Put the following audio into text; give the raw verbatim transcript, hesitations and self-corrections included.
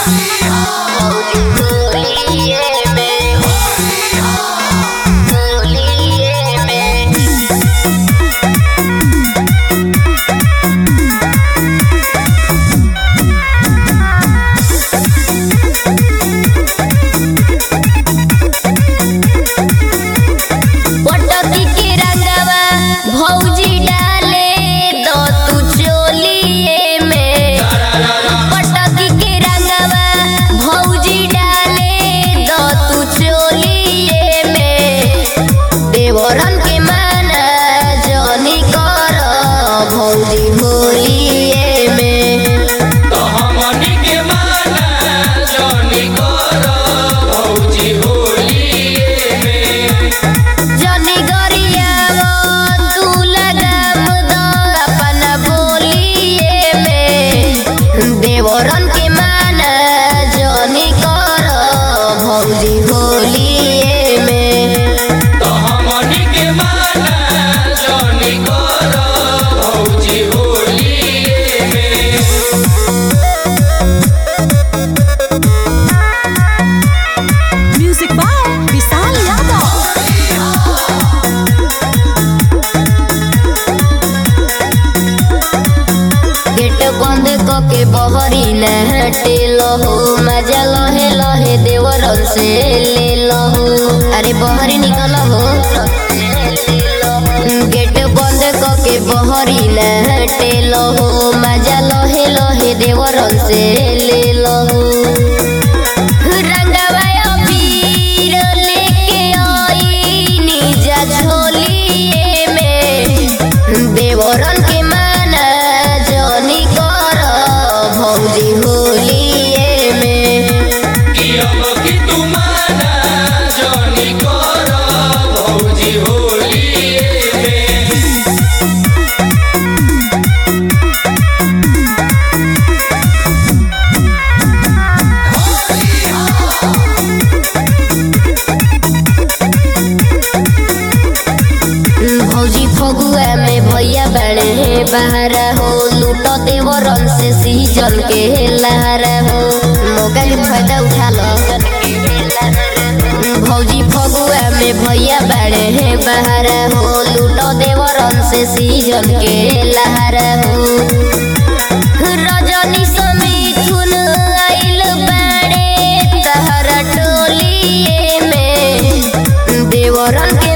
के बहरी नहटे लहो मजा लहे लहे देवरन से ले लहो। अरे बहरी निकल हो गेट बंद के बहरी नहटे लहो मजा लहे लहे देवरन से ले लहो। देवरन के माना जनी कर भौजी होलिए में कि तू माना जनी कर भौजी होलिए में। भौजी फगुआ में भैया बड़े बाहर हो लूटो देवरन से सीजन के लहर हो मौका के फायदा उठा लो। भौजी फगुआ में भैया बड़े बाहर हो लूटो देवरन से सीजन के लहर हो। रजनी समिथुन आइल बड़े तहरा टोलिए में देवरन